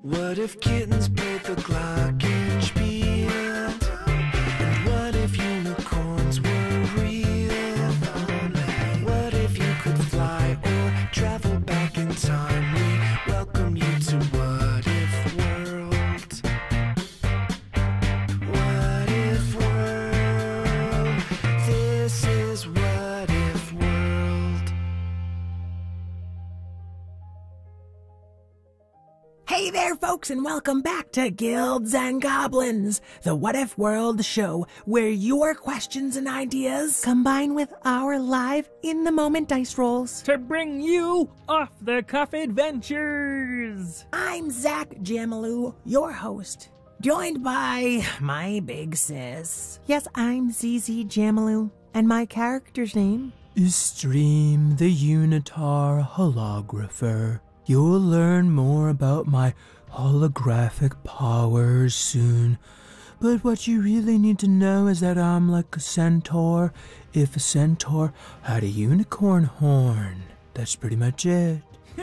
What if kittens played the glockenspiel? And what if unicorns were real? What if you could fly or travel back in time? We welcome you to What If World. What If World? This is What If World. Hey there, folks, and welcome back to Guilds and Goblins, the What If World show, where your questions and ideas combine with our live, in-the-moment dice rolls to bring you off-the-cuff adventures. I'm Zach Jamalou, your host, joined by my big sis. Yes, I'm ZZ Jamalou, and my character's name is Stream the Unitar Holographer. You'll learn more about my holographic powers soon, but what you really need to know is that I'm like a centaur if a centaur had a unicorn horn. That's pretty much it.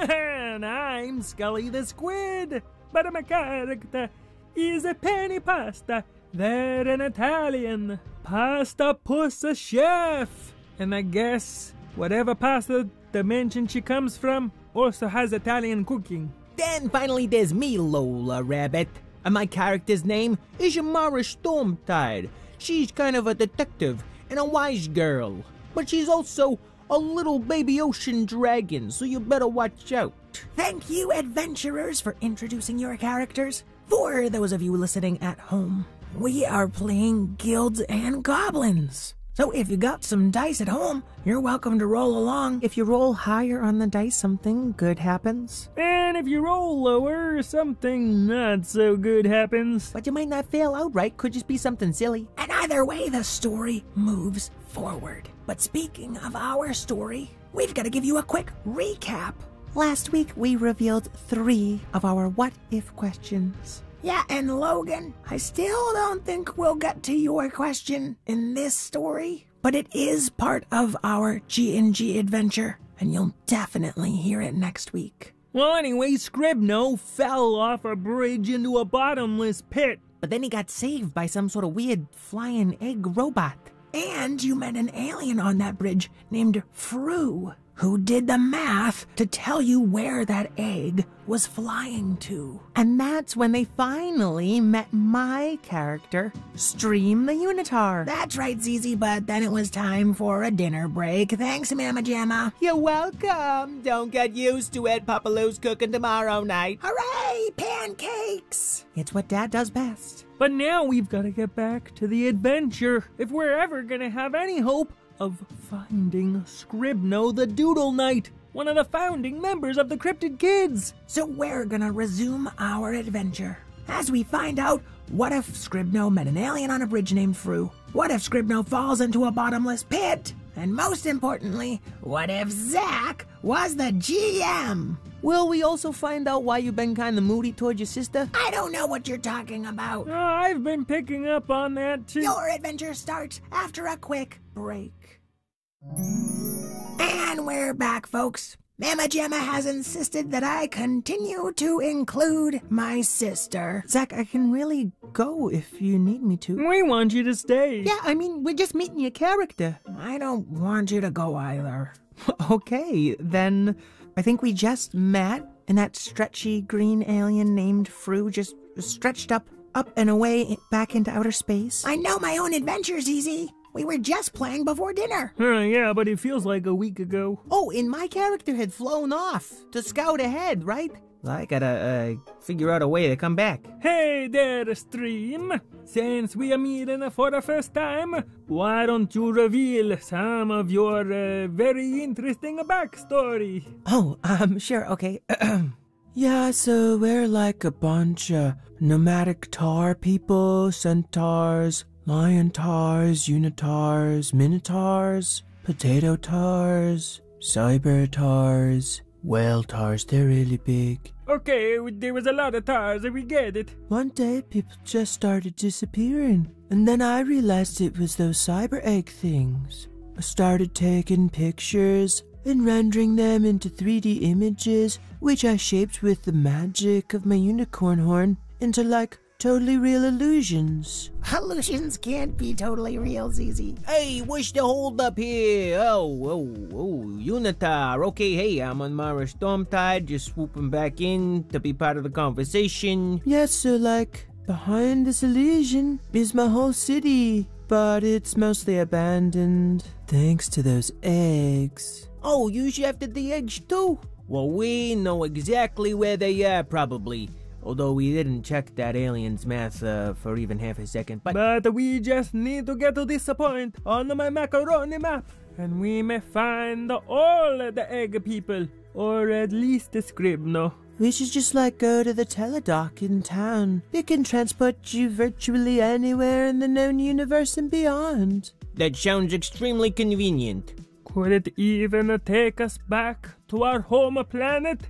And I'm Scully the Squid, but my character is a penny pasta. They're an Italian pasta pussa chef. And I guess whatever pasta dimension she comes from also has Italian cooking. Then finally there's me, Lola Rabbit, and my character's name is Yamara Stormtide. She's kind of a detective and a wise girl, but she's also a little baby ocean dragon, so you better watch out. Thank you, adventurers, for introducing your characters. For those of you listening at home, we are playing Guilds and Goblins. So if you got some dice at home, you're welcome to roll along. If you roll higher on the dice, something good happens. And if you roll lower, something not so good happens. But you might not fail outright, could just be something silly. And either way, the story moves forward. But speaking of our story, we've got to give you a quick recap. Last week, we revealed 3 of our what if questions. Yeah, and Logan, I still don't think we'll get to your question in this story, but it is part of our G&G adventure, and you'll definitely hear it next week. Well, anyway, Scribno fell off a bridge into a bottomless pit. But then he got saved by some sort of weird flying egg robot. And you met an alien on that bridge named Fru, who did the math to tell you where that egg was flying to. And that's when they finally met my character, Stream the Unitar. That's right, ZZ, but then it was time for a dinner break. Thanks, Mama Jamma. You're welcome. Don't get used to it. Papa Lou's cooking tomorrow night. Hooray, pancakes! It's what Dad does best. But now we've got to get back to the adventure if we're ever gonna have any hope of finding Scribno the Doodle Knight, one of the founding members of the Cryptid Kids. So we're gonna resume our adventure as we find out what if Scribno met an alien on a bridge named Fru? What if Scribno falls into a bottomless pit? And most importantly, what if Zach was the GM? Will we also find out why you've been kind of moody toward your sister? I don't know what you're talking about. I've been picking up on that too. Your adventure starts after a quick break. And we're back, folks. Mama Jamma has insisted that I continue to include my sister. Zach, I can really go if you need me to. We want you to stay. Yeah, I mean, we're just meeting your character. I don't want you to go either. Okay, then I think we just met, and that stretchy green alien named Fru just stretched up and away back into outer space. I know my own adventures, Easy. We were just playing before dinner. Yeah, but it feels like a week ago. Oh, and my character had flown off to scout ahead, right? I gotta figure out a way to come back. Hey there, Stream. Since we are meeting for the first time, why don't you reveal some of your very interesting backstory? Oh, sure, okay. Yeah, so we're like a bunch of nomadic tar people, centaurs, lion tars, unitars, minotaurs, potato tars, cyber tars, whale tars, they're really big. Okay, there was a lot of tars, we get it. One day, people just started disappearing, and then I realized it was those cyber egg things. I started taking pictures, and rendering them into 3D images, which I shaped with the magic of my unicorn horn into like totally real illusions. Illusions can't be totally real, ZZ. Hey, what's the hold up here? Oh, Unitar. Okay, hey, I'm on Mara Stormtide, just swooping back in to be part of the conversation. Yes, so like, behind this illusion is my whole city, but it's mostly abandoned, thanks to those eggs. Oh, you shafted the eggs too? Well, we know exactly where they are, probably. Although we didn't check that alien's math for even half a second, But we just need to get to this point on my macaroni map, and we may find all the egg people, or at least the Scribno. We should just like go to the teledoc in town. It can transport you virtually anywhere in the known universe and beyond. That sounds extremely convenient. Could it even take us back to our home planet?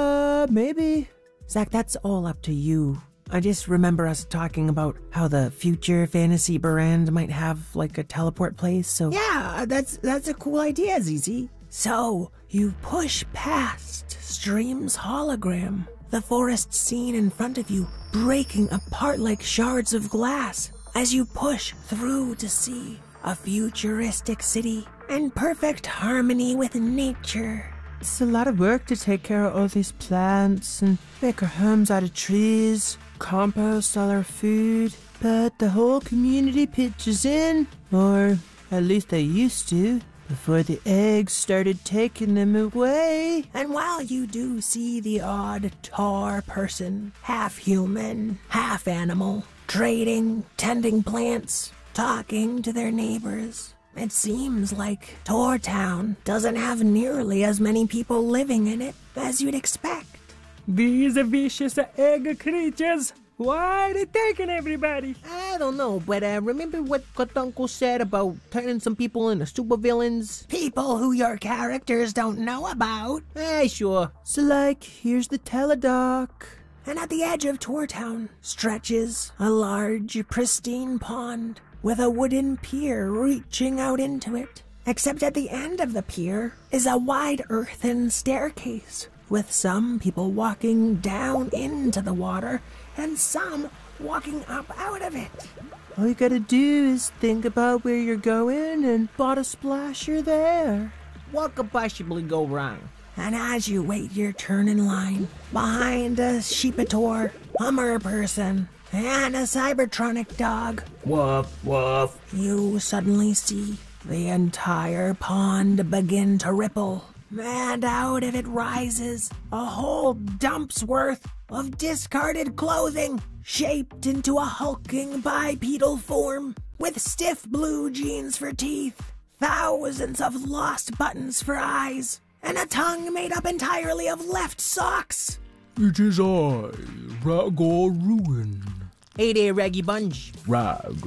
Maybe. Zach, that's all up to you. I just remember us talking about how the future fantasy brand might have like a teleport place, so... Yeah, that's a cool idea, ZZ. So, you push past Stream's hologram. The forest scene in front of you breaking apart like shards of glass as you push through to see a futuristic city in perfect harmony with nature. It's a lot of work to take care of all these plants and make our homes out of trees, compost all our food, but the whole community pitches in, or at least they used to, before the eggs started taking them away. And while you do see the odd tar person, half human, half animal, trading, tending plants, talking to their neighbors, it seems like Tor Town doesn't have nearly as many people living in it as you'd expect. These vicious egg creatures, why are they taking everybody? I don't know, but remember what Uncle said about turning some people into supervillains? People who your characters don't know about. Sure. So like, here's the teledoc. And at the edge of Tor Town stretches a large, pristine pond with a wooden pier reaching out into it. Except at the end of the pier is a wide earthen staircase, with some people walking down into the water and some walking up out of it. All you gotta do is think about where you're going and bada splash, you're there. What could possibly go wrong? And as you wait your turn in line, behind a sheepator, a merperson, and a Cybertronic dog, Woof, woof. you suddenly see the entire pond begin to ripple. And out of it rises a whole dump's worth of discarded clothing, shaped into a hulking bipedal form, with stiff blue jeans for teeth, thousands of lost buttons for eyes, and a tongue made up entirely of left socks. It is I, Ragor Ruin. Hey there, Raggy Bunch. Rag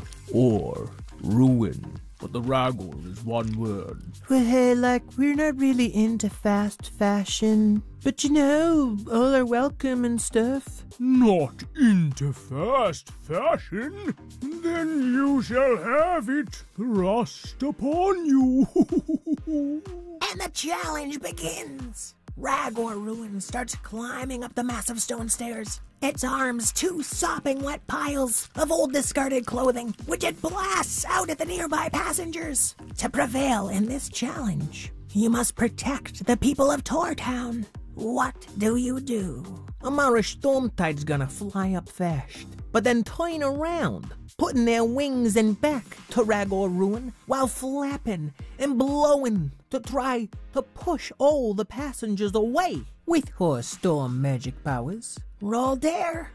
or ruin, but the Ragor is one word. Well, hey, like, we're not really into fast fashion, but you know, all are welcome and stuff. Not into fast fashion? Then you shall have it thrust upon you. And the challenge begins. Ragor Ruin starts climbing up the massive stone stairs, its arms two sopping wet piles of old discarded clothing, which it blasts out at the nearby passengers. To prevail in this challenge, you must protect the people of Tor Town. What do you do? Amara Stormtide's gonna fly up fast, but then turn around, putting their wings and back to Ragor Ruin while flapping and blowing to try to push all the passengers away with her storm magic powers. Roll dare.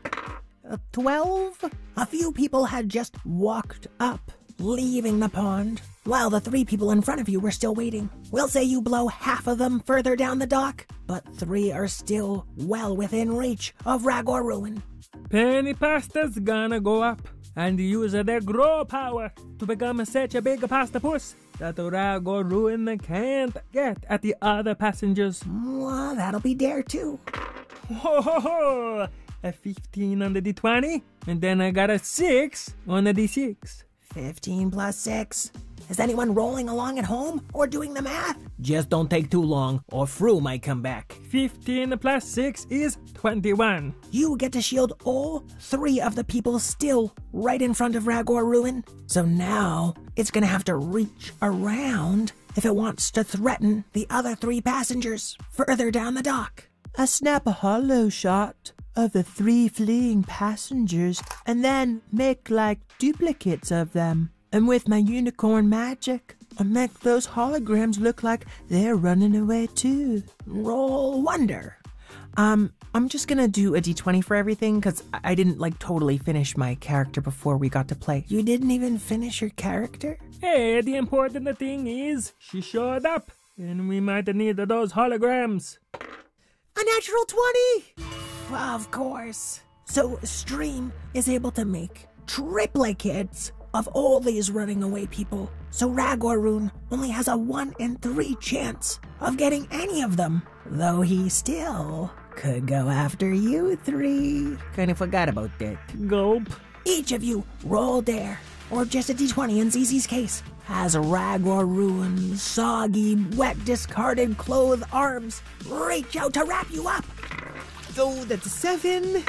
12? A few people had just walked up, leaving the pond, while the 3 people in front of you were still waiting. We'll say you blow half of them further down the dock, but 3 are still well within reach of Ragor Ruin. Penny Pasta's gonna go up and use their grow power to become such a big pasta puss that Ragor Ruin can't get at the other passengers. Well, that'll be dare 2. Ho ho ho! A 15 on the D20, and then I got a 6 on the D6. 15 plus 6. Is anyone rolling along at home or doing the math? Just don't take too long, or Fru might come back. 15 plus 6 is 21. You get to shield all 3 of the people still right in front of Ragor Ruin. So now it's gonna have to reach around if it wants to threaten the other 3 passengers further down the dock. I snap a hollow shot of the 3 fleeing passengers and then make like duplicates of them. And with my unicorn magic, I make those holograms look like they're running away too. Roll wonder. I'm just gonna do a d20 for everything because I didn't like totally finish my character before we got to play. You didn't even finish your character? Hey, the important thing is she showed up, and we might need those holograms. A natural 20! Of course. So Stream is able to make triplicates of all these running away people. So Ragorun only has a 1 in 3 chance of getting any of them, though he still could go after you 3. Kinda forgot about that. Gulp. Each of you roll dare, or just a d20 in ZZ's case, as Ragorun's soggy, wet, discarded clothed arms reach out to wrap you up. So that's a 7.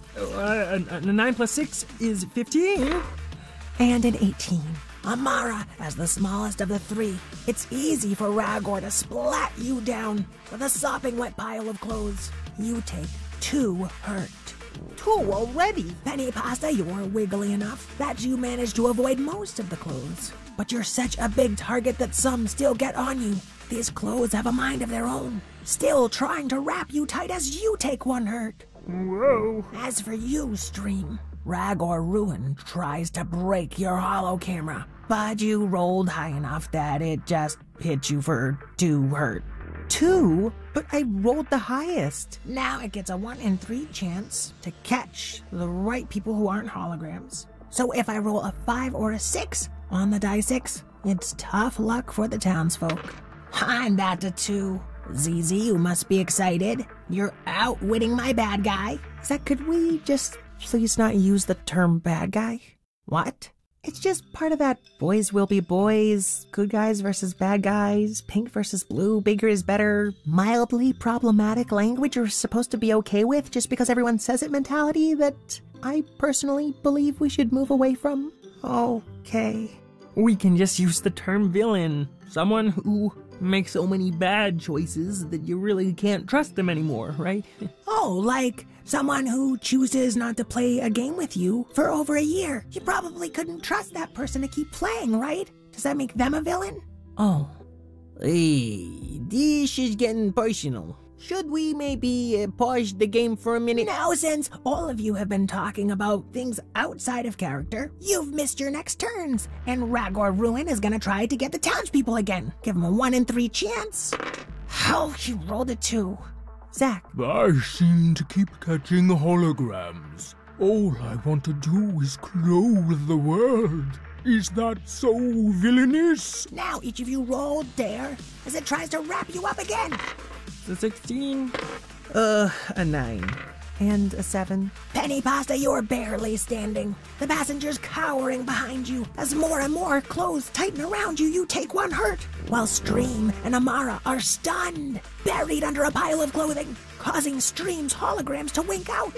9 plus 6 is 15. And an 18. Amara, as the smallest of the 3, it's easy for Ragor to splat you down with a sopping wet pile of clothes. You take 2 hurt. 2 already? Penny Pasta, you're wiggly enough that you manage to avoid most of the clothes. But you're such a big target that some still get on you. These clothes have a mind of their own, still trying to wrap you tight as you take 1 hurt. Whoa. As for you, Stream, Ragor Ruin tries to break your holo camera, but you rolled high enough that it just hit you for 2 hurt. 2? But I rolled the highest. Now it gets a 1 in 3 chance to catch the right people who aren't holograms. So if I roll a 5 or a 6 on the die 6, it's tough luck for the townsfolk. I'm back to 2. ZZ, you must be excited. You're outwitting my bad guy. Zach, could we just please not use the term bad guy? What? It's just part of that boys will be boys, good guys versus bad guys, pink versus blue, bigger is better, mildly problematic language you're supposed to be okay with just because everyone says it mentality that I personally believe we should move away from. Okay. We can just use the term villain. Someone who makes so many bad choices that you really can't trust them anymore, right? Oh, like someone who chooses not to play a game with you for over a year. You probably couldn't trust that person to keep playing, right? Does that make them a villain? Oh. Hey, this is getting personal. Should we maybe pause the game for a minute? Now, since all of you have been talking about things outside of character, you've missed your next turns, and Ragor Ruin is gonna try to get the townspeople again. Give him a 1 in 3 chance. Oh, he rolled a 2. Zach. I seem to keep catching holograms. All I want to do is clothe the world. Is that so villainous? Now each of you roll dare as it tries to wrap you up again. The 16. A 9. And a 7. Penny Pasta, you're barely standing. The passengers cowering behind you. As more and more clothes tighten around you, you take 1 hurt. While Stream and Amara are stunned, buried under a pile of clothing, causing Stream's holograms to wink out.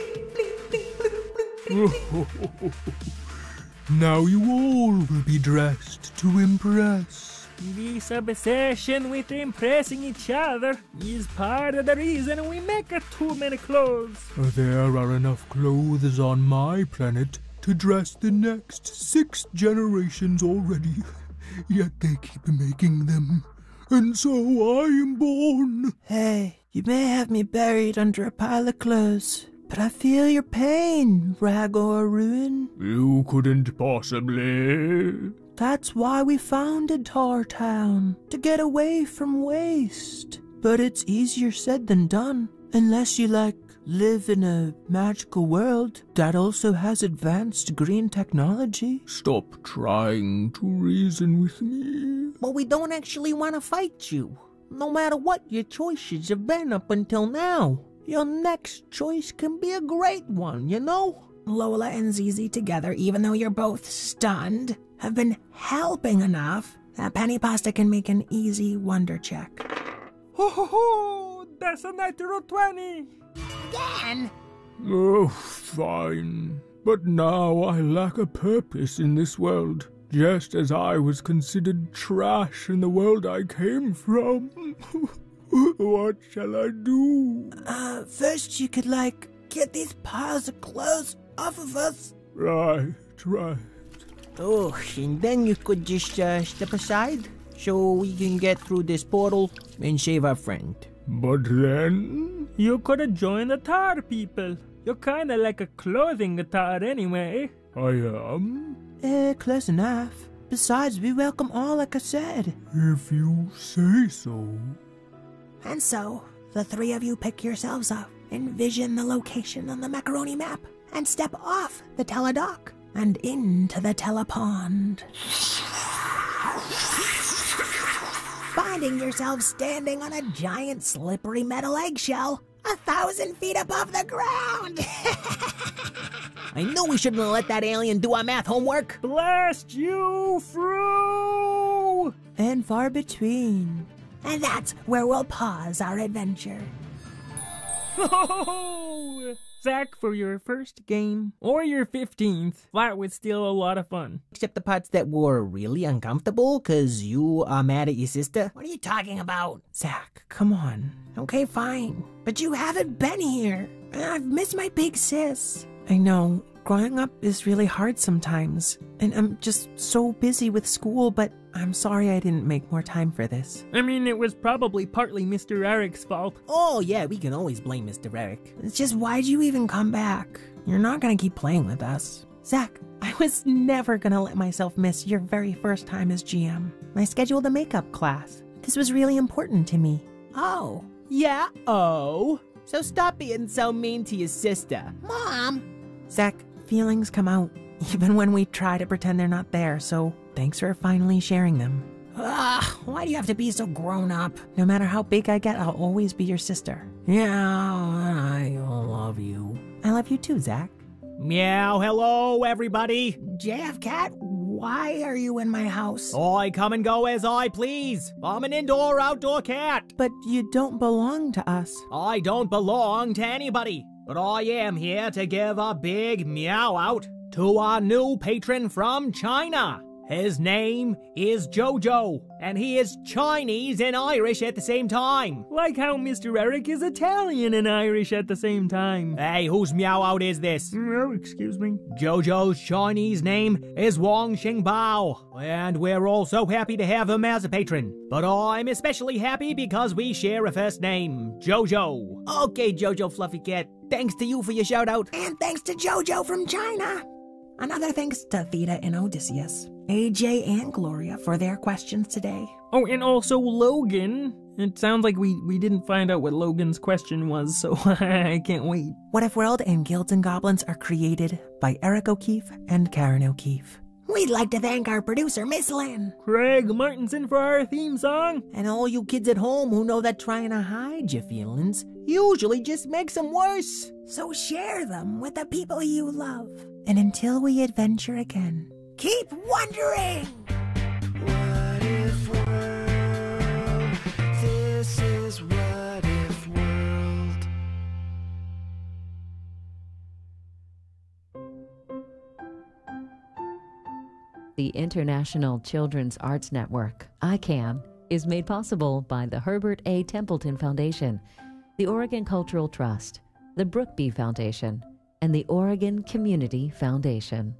Now you all will be dressed to impress. This obsession with impressing each other is part of the reason we make too many clothes. There are enough clothes on my planet to dress the next 6 generations already. Yet they keep making them. And so I am born. Hey, you may have me buried under a pile of clothes, but I feel your pain, Ragor Ruin. You couldn't possibly. That's why we founded Tar Town, to get away from waste. But it's easier said than done, unless you live in a magical world that also has advanced green technology. Stop trying to reason with me. But we don't actually want to fight you, no matter what your choices have been up until now. Your next choice can be a great one, you know? Lola and ZZ together, even though you're both stunned, have been helping enough Penny Pasta can make an easy wonder check. Ho ho ho! That's a natural 20! Again? Oh, fine. But now I lack a purpose in this world, just as I was considered trash in the world I came from. What shall I do? First you could, get these piles of clothes off of us. Right. Oh, and then you could just step aside so we can get through this portal and save our friend. But then... You could have joined the tar people. You're kinda like a clothing tar anyway. I am? Close enough. Besides, we welcome all, like I said. If you say so. And so, the three of you pick yourselves up, envision the location on the macaroni map, and step off the teledock and into the telepond. Finding yourselves standing on a giant slippery metal eggshell 1,000 feet above the ground. I know we shouldn't have let that alien do our math homework. Blast you through! And far between. And that's where we'll pause our adventure. Oh, Zach, for your first game, or your 15th, that was still a lot of fun. Except the parts that were really uncomfortable because you are mad at your sister. What are you talking about? Zach, come on. Okay, fine. But you haven't been here. I've missed my big sis. I know. Growing up is really hard sometimes. And I'm just so busy with school, but I'm sorry I didn't make more time for this. I mean, it was probably partly Mr. Eric's fault. Oh yeah, we can always blame Mr. Eric. It's just, why'd you even come back? You're not gonna keep playing with us. Zach, I was never gonna let myself miss your very first time as GM. I scheduled a makeup class. This was really important to me. Oh. Yeah, oh. So stop being so mean to your sister. Mom! Zach, feelings come out, even when we try to pretend they're not there, so thanks for finally sharing them. Why do you have to be so grown up? No matter how big I get, I'll always be your sister. Yeah, I love you. I love you too, Zach. Meow, hello everybody. JF Cat, why are you in my house? I come and go as I please. I'm an indoor-outdoor cat. But you don't belong to us. I don't belong to anybody, but I am here to give a big meow out to our new patron from China. His name is Jojo, and he is Chinese and Irish at the same time. Like how Mr. Eric is Italian and Irish at the same time. Hey, whose meow out is this? Oh, excuse me. Jojo's Chinese name is Wang Xingbao, and we're all so happy to have him as a patron. But I'm especially happy because we share a first name, Jojo. Okay, Jojo Fluffy Cat. Thanks to you for your shout out. And thanks to Jojo from China. Another thanks to Theta and Odysseus, AJ and Gloria for their questions today. Oh, and also Logan. It sounds like we didn't find out what Logan's question was, so I can't wait. What If World and Guilds and Goblins are created by Eric O'Keefe and Karen O'Keefe. We'd like to thank our producer, Miss Lynn. Craig Martinson for our theme song. And all you kids at home who know that trying to hide your feelings usually just makes them worse. So share them with the people you love. And until we adventure again, keep wondering! What if world? This is What If World. The International Children's Arts Network, ICAN, is made possible by the Herbert A. Templeton Foundation, the Oregon Cultural Trust, the Brookby Foundation, and the Oregon Community Foundation.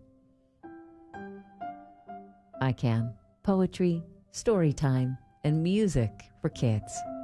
ICAN, poetry, story time, and music for kids.